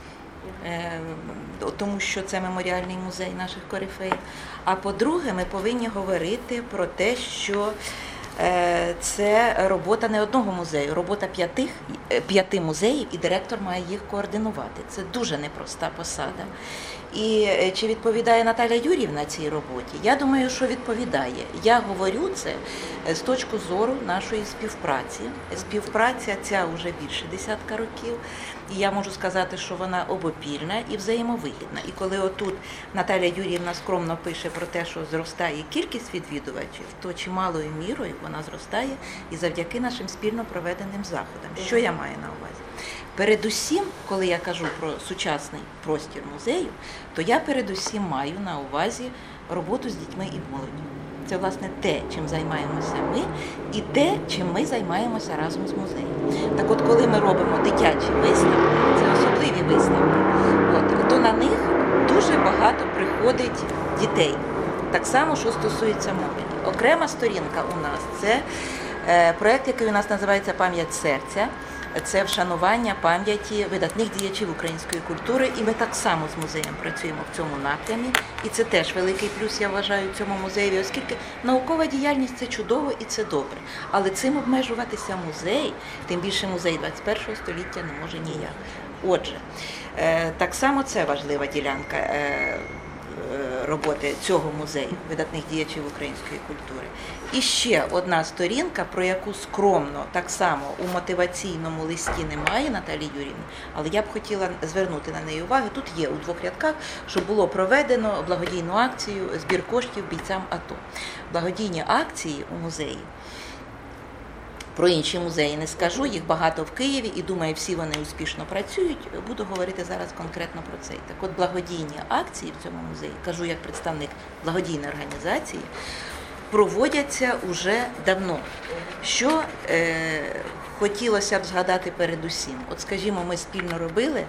тому що це меморіальний музей наших корифеїв. А по-друге, ми повинні говорити про те, що це робота не одного музею, робота 5 музеїв, і директор має їх координувати. Це дуже непроста посада. І чи відповідає Наталія Юріївна цій роботі? Я думаю, що відповідає. Я говорю це з точки зору нашої співпраці. Співпраця ця вже більше 10 років. І я можу сказати, що вона обопільна і взаємовигідна. І коли отут Наталія Юріївна скромно пише про те, що зростає кількість відвідувачів, то чималою мірою вона зростає і завдяки нашим спільно проведеним заходам. Що я маю на увазі? Передусім, коли я кажу про сучасний простір музею, то я передусім маю на увазі роботу з дітьми і молоддю. Це, власне, те, чим займаємося ми, і те, чим ми займаємося разом з музеєм. Так от, коли ми робимо дитячі виставки, це особливі виставки, то на них дуже багато приходить дітей. Так само, що стосується молоді. Окрема сторінка у нас – це проєкт, який у нас називається «Пам'ять серця». це вшанування пам'яті видатних діячів української культури, і ми так само з музеєм працюємо в цьому напрямі. І це теж великий плюс, я вважаю, цьому музеєві, оскільки наукова діяльність – це чудово і це добре. Але цим обмежуватися музей, тим більше музей 21 століття не може ніяк. Отже, так само це важлива ділянка роботи цього музею, видатних діячів української культури. І ще одна сторінка, про яку скромно, так само у мотиваційному листі немає Наталії Юріївни, але я б хотіла звернути на неї увагу. Тут є у 2 рядках, що було проведено благодійну акцію збір коштів бійцям АТО. Благодійні акції у музеї. Про інші музеї не скажу, їх багато в Києві, і думаю, всі вони успішно працюють. Буду говорити зараз конкретно про це. Так от, благодійні акції в цьому музеї, кажу як представник благодійної організації, проводяться уже давно. Що хотілося б згадати передусім? От, скажімо, ми спільно робили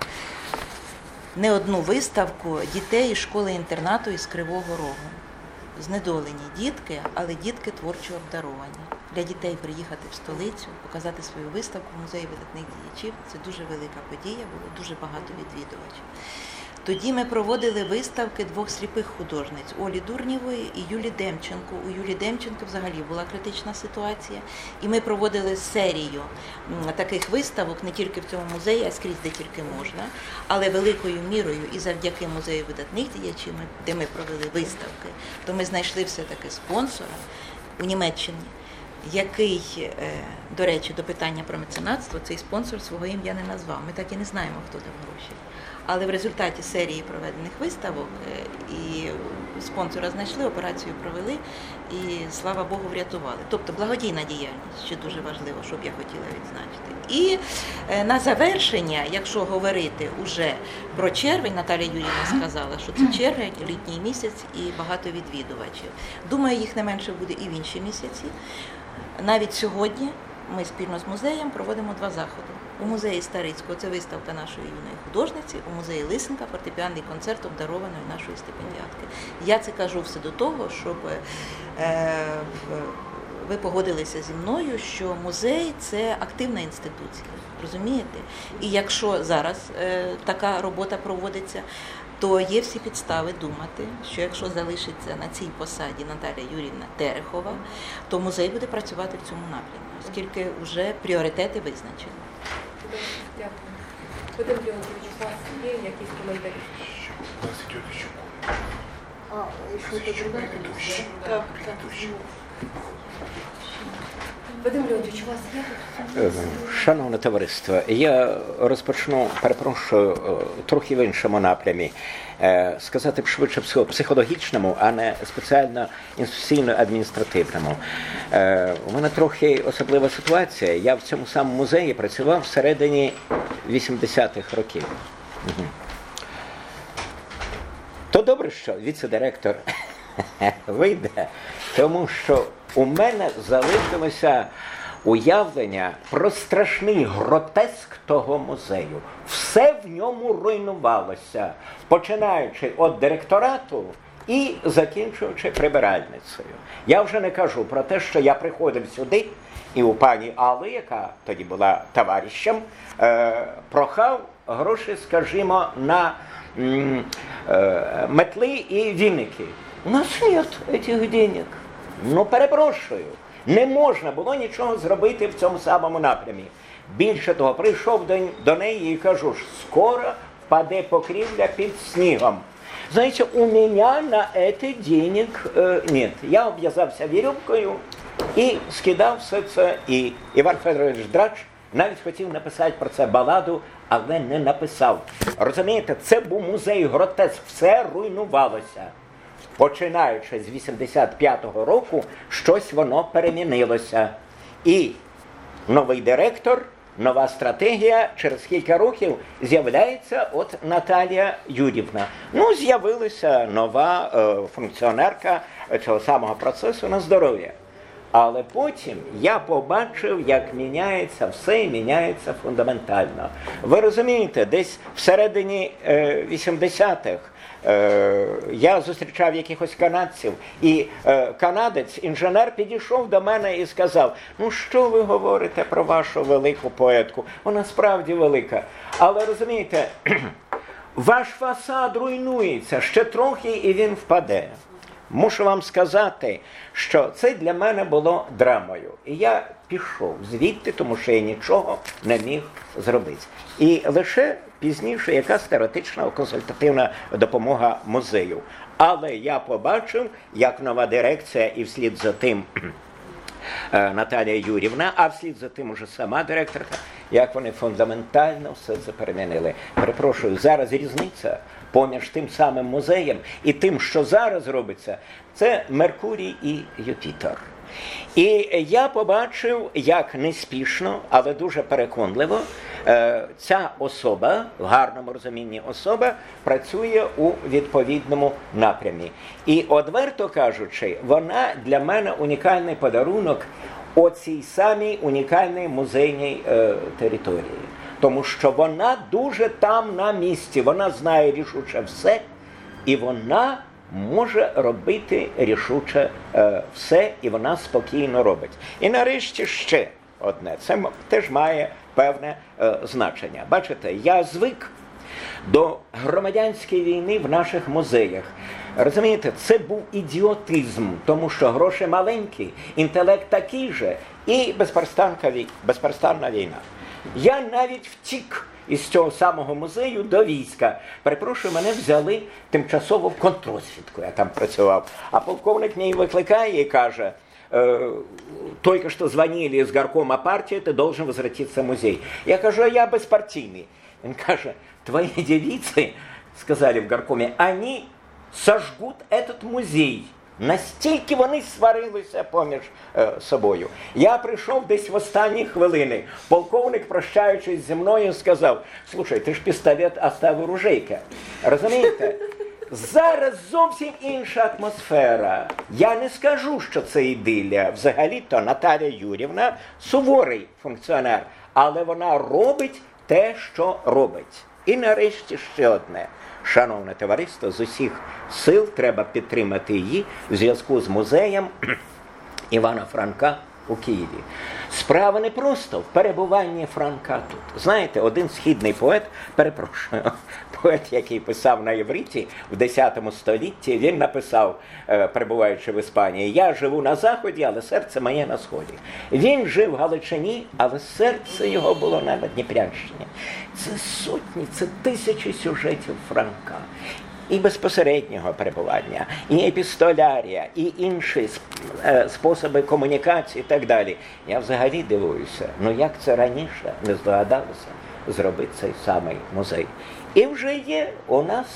не одну виставку дітей із школи-інтернату із Кривого Рогу. Знедолені дітки, але дітки творчо обдаровані. Для дітей приїхати в столицю, показати свою виставку в музеї видатних діячів – це дуже велика подія, було дуже багато відвідувачів. Тоді ми проводили виставки 2 сліпих художниць – Олі Дурнєвої і Юлі Демченко. У Юлі Демченко взагалі була критична ситуація. І ми проводили серію таких виставок не тільки в цьому музеї, а скрізь, де тільки можна. Але великою мірою і завдяки музею видатних діячів, де ми провели виставки, то ми знайшли все-таки спонсора у Німеччині, який, до речі, до питання про меценатство, цей спонсор свого ім'я не назвав. Ми так і не знаємо, хто дав гроші. Але в результаті серії проведених виставок і спонсора знайшли, операцію провели і, слава Богу, врятували. Тобто благодійна діяльність, що дуже важливо, щоб я хотіла відзначити. І на завершення, якщо говорити уже про червень, Наталія Юріївна сказала, що це червень, літній місяць і багато відвідувачів. Думаю, їх не менше буде і в інші місяці. Навіть сьогодні ми спільно з музеєм проводимо 2 заходи. У музеї Старицького це виставка нашої юної художниці, у музеї Лисенка фортепіанний концерт обдарованої нашої стипендіатки. Я це кажу все до того, щоб ви погодилися зі мною, що музей – це активна інституція, розумієте? І якщо зараз така робота проводиться, то є всі підстави думати, що якщо залишиться на цій посаді Наталія Юріївна Терехова, то музей буде працювати в цьому напрямі, оскільки вже пріоритети визначені. Дякую. Вадим Леонтьович, у вас є якісь коментарі? У нас идет еще. Що це друге? Так. Вадим Леонтьович, у вас є? Шановне товариство, я розпочну, перепрошую, трохи в іншому напрямі. Сказати б швидше всього психологічному, а не спеціально інституційно-адміністративному. У мене трохи особлива ситуація. Я в цьому самому музеї працював всередині 80-х років. То добре, що віце-директор вийде, тому що у мене залишилося уявлення про страшний гротеск того музею. Все в ньому руйнувалося, починаючи від директорату і закінчуючи прибиральницею. Я вже не кажу про те, що я приходив сюди і у пані Алли, яка тоді була товаришем, прохав гроші, скажімо, на метли і віники. У нас нет этих денег. Ну, перепрошую. Не можна було нічого зробити в цьому самому напрямі. Більше того, прийшов до неї і кажу, скоро впаде покрівля під снігом. Знаете, у меня на это денег нет. Я обв'язався вірьовкою і скидав все це. І Іван Федорович Драч навіть хотів написати про це баладу, але не написав. Розумієте, це був музей гротеск, все руйнувалося. Починаючи з 85-го року, щось воно перемінилося. І новий директор, нова стратегія, через кілька років з'являється от Наталія Юріївна. Ну, з'явилася нова функціонерка цього самого процесу на здоров'я. Але потім я побачив, як міняється все і міняється фундаментально. Ви розумієте, десь всередині 80-х я зустрічав якихось канадців, і канадець, інженер, підійшов до мене і сказав: ну що ви говорите про вашу велику поетку? Вона справді велика. Але розумієте, ваш фасад руйнується, ще трохи і він впаде. Мушу вам сказати, що це для мене було драмою. І я пішов звідти, тому що я нічого не міг зробити. І лише пізніше якась теоретична консультативна допомога музею. Але я побачив, як нова дирекція і вслід за тим Наталія Юрівна, а вслід за тим уже сама директорка, як вони фундаментально все це перемінили. Перепрошую, зараз різниця поміж тим самим музеєм і тим, що зараз робиться, це Меркурій і Юпітер. І я побачив, як неспішно, але дуже переконливо ця особа, в гарному розумінні особа, працює у відповідному напрямі. І, одверто кажучи, вона для мене унікальний подарунок оцій самій унікальній музейній території. Тому що вона дуже там на місці, вона знає рішуче все, і вона може робити рішуче все, і вона спокійно робить. І нарешті ще одне, це теж має певне значення. Бачите, я звик до громадянської війни в наших музеях. Розумієте, це був ідіотизм, тому що гроші маленькі, інтелект такий же, і безперестанна війна. Я навіть втік із цього самого музею до війська. Перепрошую, мене взяли тимчасово в контррозвідку, я там працював. А полковник мені викликає і каже: только что звонили из горкома партии, ты должен возвратиться в музей. Я кажу: а я безпартийный. Он каже: твои девицы, сказали в горкоме, они сожгут этот музей. Настільки вони сварилися поміж собою. Я прийшов десь в останні хвилини. Полковник, прощаючись зі мною, сказав: слушай, ти ж пістолет оставив ружейка. Розумієте? Зараз зовсім інша атмосфера. Я не скажу, що це ідилія. Взагалі-то Наталія Юрівна суворий функціонер, але вона робить те, що робить. І нарешті ще одне. Шановне товариство, з усіх сил треба підтримати її в зв'язку з музеєм Івана Франка у Києві. Справа не просто в перебуванні Франка тут. Знаєте, один східний поет, поет, який писав на івриті в X столітті, він написав, перебуваючи в Іспанії: «Я живу на Заході, але серце моє на Сході». Він жив в Галичині, але серце його було на Дніпрянщині. Це сотні, це тисячі сюжетів Франка. І безпосереднього перебування, і епістолярія, і інші способи комунікації і так далі. Я взагалі дивуюся, як це раніше не здогадалося зробити цей самий музей. І вже є у нас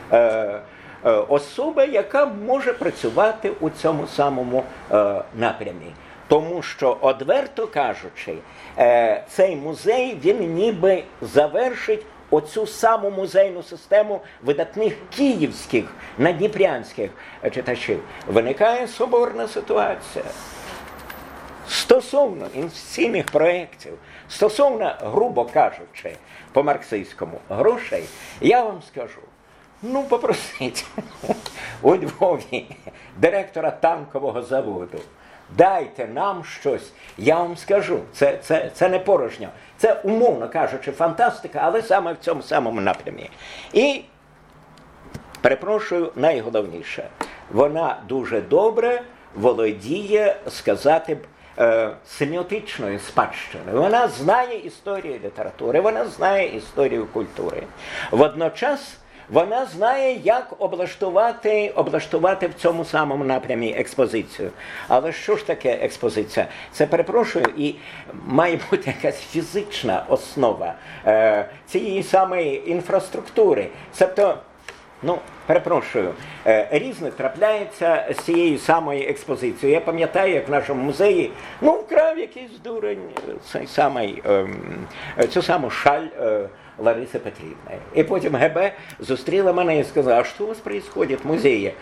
особа, яка може працювати у цьому самому напрямі. Тому що, одверто кажучи, цей музей, він ніби завершить оцю саму музейну систему видатних київських, надніпрянських читачів. Виникає соборна ситуація. Стосовно інвестиційних проєктів, стосовно, грубо кажучи, по-марксистському, грошей, я вам скажу, попросіть у Львові директора танкового заводу, дайте нам щось, я вам скажу, це не порожньо. Це, умовно кажучи, фантастика, але саме в цьому самому напрямі. І, перепрошую, найголовніше, вона дуже добре володіє, сказати б, семіотичною спадщиною. Вона знає історію літератури, вона знає історію культури. Водночас вона знає, як облаштувати в цьому самому напрямі експозицію. Але що ж таке експозиція? Це, перепрошую, і має бути якась фізична основа цієї самої інфраструктури. Тобто Ну, перепрошую, різне трапляється з цією самою експозицією. Я пам'ятаю, як в нашому музеї, вкрав якийсь дурень цю саму шаль Лариси Петрівни. І потім ГБ зустріла мене і сказала, а що у вас відбувається в музеї?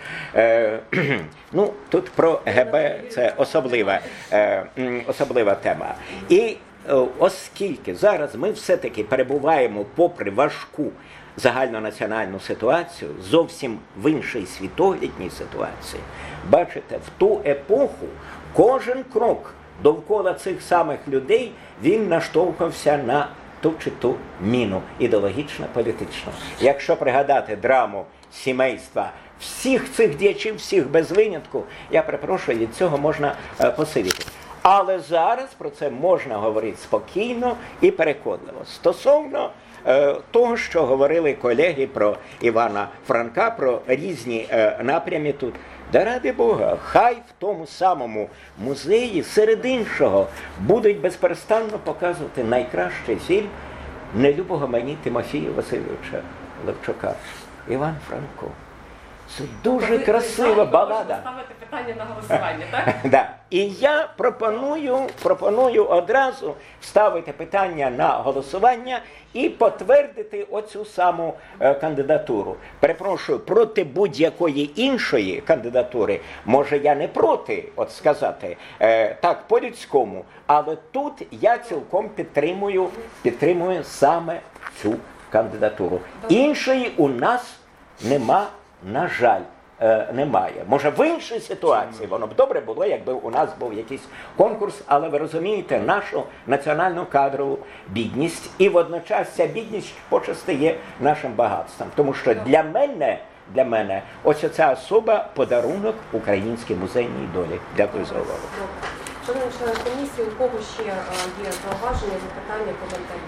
Тут про ГБ це особлива тема. І оскільки зараз ми все-таки перебуваємо попри важку загальнонаціональну ситуацію, зовсім в іншій світоглядній ситуації, бачите, в ту епоху кожен крок довкола цих самих людей, він наштовхався на ту чи ту міну, ідеологічно, політично. Якщо пригадати драму сімейства всіх цих діячів, всіх без винятку, я перепрошую, від цього можна посивіти. Але зараз про це можна говорити спокійно і переконливо. Стосовно того, що говорили колеги про Івана Франка, про різні напрями тут, да ради Бога, хай в тому самому музеї, серед іншого, будуть безперестанно показувати найкращий фільм нелюбого мені Тимофія Васильовича Левчука. Іван Франко. Це дуже красива балада. Ставити питання на голосування, так? Да. І я пропоную одразу ставити питання на голосування і підтвердити оцю саму кандидатуру. Перепрошую, проти будь-якої іншої кандидатури, може я не проти, от сказати, так по-людському, але тут я цілком підтримую саме цю кандидатуру. Іншої у нас нема, на жаль, немає. Може, в іншій ситуації воно б добре було, якби у нас був якийсь конкурс, але ви розумієте нашу національну кадрову бідність, і водночас ця бідність почасти є нашим багатством. Тому що для мене ось ця особа – подарунок українській музейній долі. Дякую за увагу. Шановні члени комісії, у кого ще є зауваження, запитання, коментарі?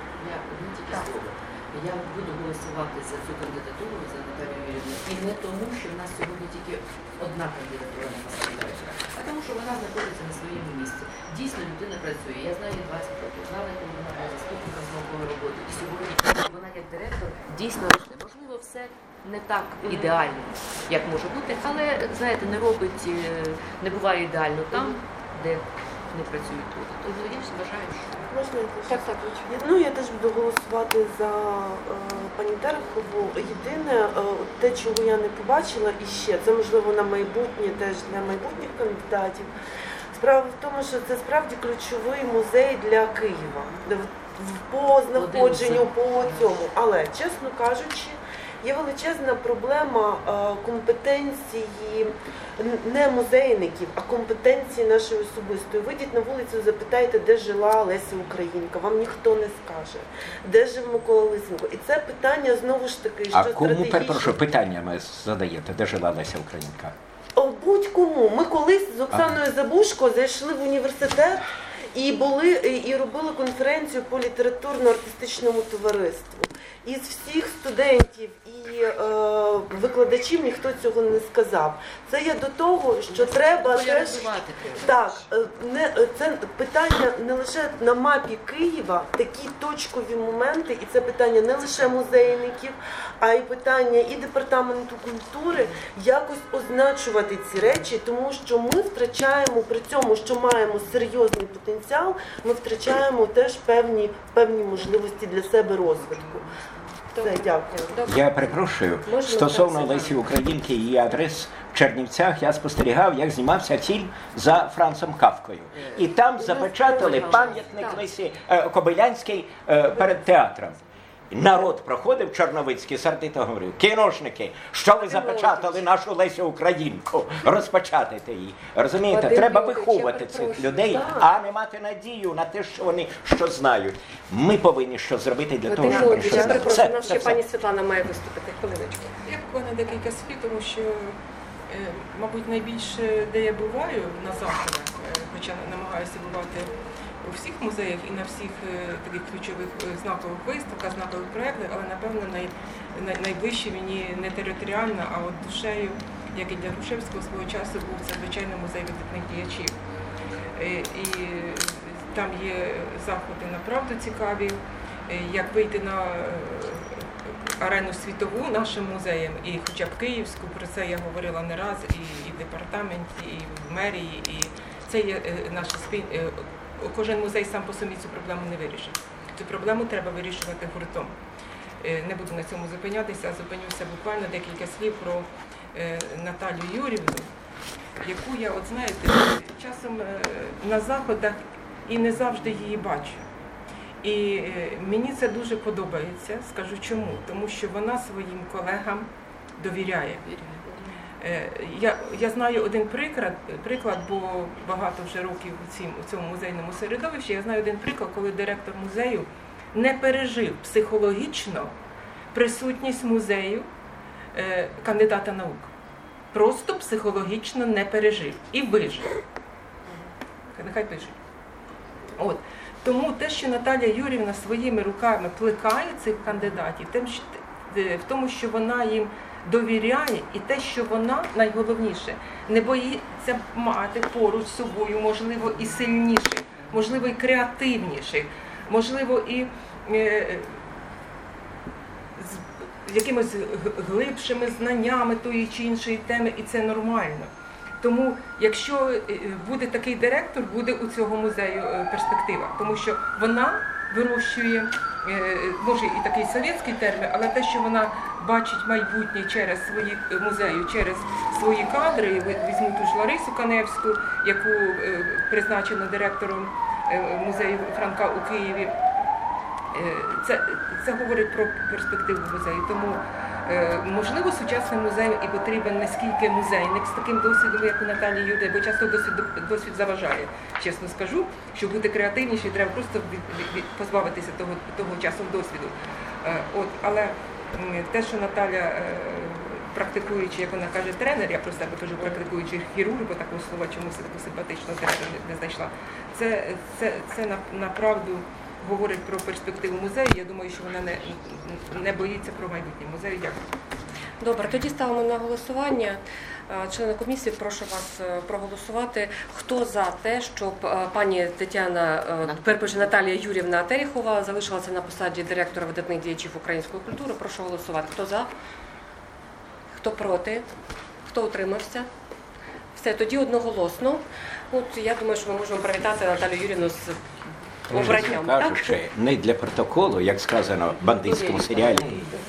Я буду голосувати за цю кандидатуру, за Наталію Юріївну, і не тому, що в нас сьогодні тільки одна кандидатура на посаду директора, а тому, що вона знаходиться на своєму місці. Дійсно, людина працює. Я знаю її 20 років, знала, як вона була заступником з наукової роботи. І сьогодні вона як директор дійсно ручне. Можливо, все не так ідеально, як може бути, але, знаєте, не буває ідеально там, де не працюють тут. Тому я вважаю, що... Можна я теж? Я теж буду голосувати за пані Терехову. Єдине, те, чого я не побачила іще, це можливо на майбутнє, теж для майбутніх кандидатів. Справа в тому, що це справді ключовий музей для Києва. По знаходженню, по цьому. Але, чесно кажучи, є величезна проблема компетенції не музейників, а компетенції нашої особистої. Вийдіть на вулицю, запитайте, де жила Леся Українка. Вам ніхто не скаже. Де жив Микола Лисенко. І це питання, знову ж таки, що стратегічне. А кому, перепрошую, питання ви задаєте, де жила Леся Українка? Будь-кому. Ми колись з Оксаною Забушко зайшли в університет і робили конференцію по літературно-артистичному товариству. Із всіх студентів і викладачів ніхто цього не сказав. Це є до того, що треба теж... Так, це питання не лише на мапі Києва, такі точкові моменти, і це питання не лише музейників, а й питання і департаменту культури, якось означувати ці речі, тому що ми втрачаємо при цьому, що маємо серйозний потенціал, ми втрачаємо теж певні можливості для себе розвитку. Все, дякую. Я перепрошую, стосовно Лесі Українки і її адрес в Чернівцях, я спостерігав, як знімався фільм за Францем Кафкою. І там запечатали пам'ятник Лесі Кобилянський перед театром. Народ проходив Чорновицький, сердито говорив: кіношники, що ви запечатали нашу Лесю Українку? Розпечатайте її. Розумієте, треба виховувати цих людей, а не мати надію на те, що вони що знають. Ми повинні що зробити для того, щоб щось знати. Перепрошую, нам ще пані Світлана має виступити. Хвилиночку. Я буквально декілька слів, тому що, мабуть, найбільше, де я буваю на заходах, хоча намагаюся бувати у всіх музеях і на всіх таких ключових знакових виставках, знакових проєктах, але, напевно, найближче мені не територіально, а от душею, як і для Грушевського свого часу, був це, звичайно, музей видатних діячів. І там є заходи направду цікаві, як вийти на арену світову нашим музеям, і хоча б Київську, про це я говорила не раз, і в департаменті, і в мерії, і це є наша спільна. Кожен музей сам по собі цю проблему не вирішить. Цю проблему треба вирішувати гуртом. Не буду на цьому зупинятися, а зупинюся буквально декілька слів про Наталію Юрівну, яку я, от знаєте, часом на заходах і не завжди її бачу. І мені це дуже подобається, скажу чому. Тому що вона своїм колегам довіряє. Я знаю один приклад, бо багато вже років у цьому музейному середовищі, я знаю один приклад, коли директор музею не пережив психологічно присутність музею кандидата наук. Просто психологічно не пережив і вижив. Нехай пишуть. От. Тому те, що Наталія Юрівна своїми руками плекає цих кандидатів, в тому, що вона їм довіряє, і те, що вона, найголовніше, не боїться мати поруч з собою, можливо, і сильніших, можливо, і креативніших, можливо, і з якимись глибшими знаннями тої чи іншої теми, і це нормально. Тому, якщо буде такий директор, буде у цього музею перспектива, тому що вона вирощує, може і такий совєтський термін, але те, що вона бачить майбутнє через свої музею, через свої кадри, візьму ту ж Ларису Каневську, яку призначено директором музею Франка у Києві, це говорить про перспективу музею. Тому, можливо, сучасним музеям і потрібен не скільки музейник з таким досвідом, як у Наталії Юрівни, бо часто досвід заважає, чесно скажу. Щоб бути креативніші, треба просто позбавитися того часу досвіду. Але те, що Наталя, практикуючи, як вона каже, тренер, я про себе кажу, практикуючи хірург, бо такого слова чомусь таку симпатичного тренера не знайшла, це направду говорить про перспективу музею. Я думаю, що вона не боїться про майбутнє музею. Дякую. Добре, тоді ставимо на голосування. Члени комісії, прошу вас проголосувати. Хто за те, щоб пані Наталія Юрівна Терехова залишилася на посаді директора видатних діячів української культури? Прошу голосувати. Хто за? Хто проти? Хто утримався? Все, тоді одноголосно. Я думаю, що ми можемо привітати Наталію Юрівну з обранням. Кажучи, не для протоколу, як сказано в бандитському серіалі,